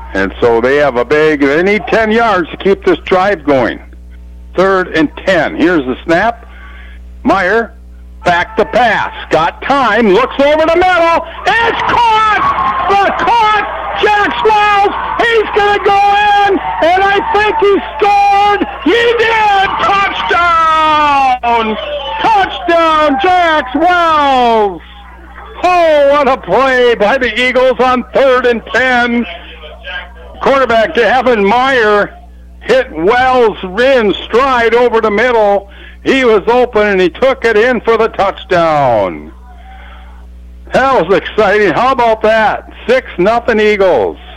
And so they need 10 yards to keep this drive going. 3rd and 10. Here's the snap. Meyer, back to pass. Got time, looks over the middle. It's caught! Jax Wells, he's going to go in, and I think he scored. He did! Touchdown, Jax Wells! Oh, what a play by the Eagles on 3rd and 10. Quarterback Gavin Meyer hit Wells in stride over the middle. He was open, and he took it in for the touchdown. That was exciting. How about that? 6-0 Eagles.